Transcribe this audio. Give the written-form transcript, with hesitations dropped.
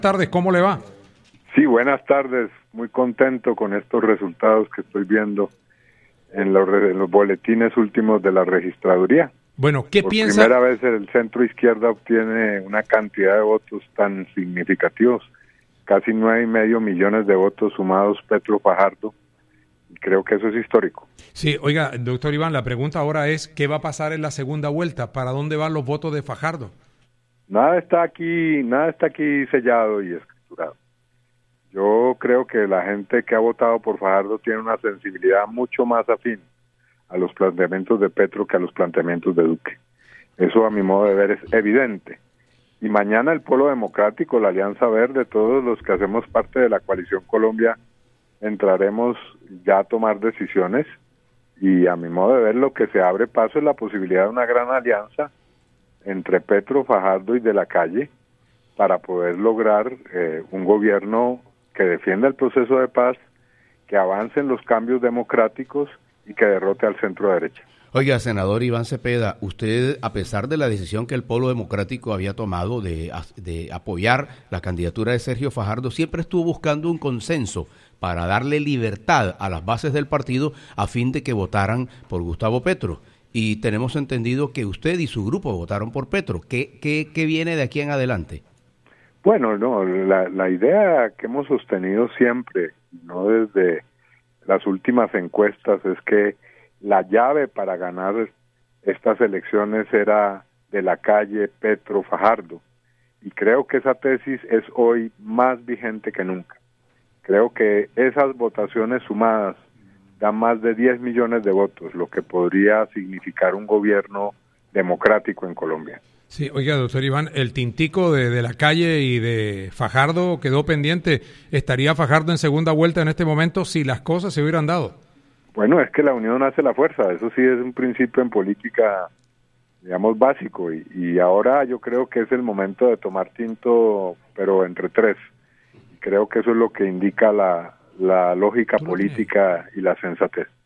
Tardes, ¿cómo le va? Sí, buenas tardes. Muy contento con estos resultados que estoy viendo en los boletines últimos de la registraduría. Bueno, ¿qué Por piensa? primera vez el centro izquierda obtiene una cantidad de votos tan significativos, casi 9,5 millones de votos sumados Petro Fajardo, y creo que eso es histórico. Sí, oiga, doctor Iván, la pregunta ahora es, ¿qué va a pasar en la segunda vuelta? ¿Para dónde van los votos de Fajardo? Nada está aquí sellado y escriturado. Yo creo que la gente que ha votado por Fajardo tiene una sensibilidad mucho más afín a los planteamientos de Petro que a los planteamientos de Duque. Eso a mi modo de ver es evidente. Y mañana el Polo Democrático, la Alianza Verde, todos los que hacemos parte de la Coalición Colombia, entraremos ya a tomar decisiones y a mi modo de ver lo que se abre paso es la posibilidad de una gran alianza entre Petro, Fajardo y De la Calle para poder lograr un gobierno que defienda el proceso de paz, que avance en los cambios democráticos y que derrote al centro derecha. Oiga, senador Iván Cepeda, usted, a pesar de la decisión que el Polo Democrático había tomado de apoyar la candidatura de Sergio Fajardo, siempre estuvo buscando un consenso para darle libertad a las bases del partido a fin de que votaran por Gustavo Petro. Y tenemos entendido que usted y su grupo votaron por Petro. ¿Qué viene de aquí en adelante? Bueno, no, la idea que hemos sostenido siempre, no desde las últimas encuestas, es que la llave para ganar estas elecciones era De la Calle, Petro, Fajardo. Y creo que esa tesis es hoy más vigente que nunca. Creo que esas votaciones sumadas dan más de 10 millones de votos, lo que podría significar un gobierno democrático en Colombia. Sí, oiga, doctor Iván, el tintico de la Calle y de Fajardo quedó pendiente. ¿Estaría Fajardo en segunda vuelta en este momento si las cosas se hubieran dado? Bueno, es que la unión hace la fuerza, eso sí es un principio en política, digamos, básico, y ahora yo creo que es el momento de tomar tinto, pero entre tres. Creo que eso es lo que indica la lógica política y la sensatez.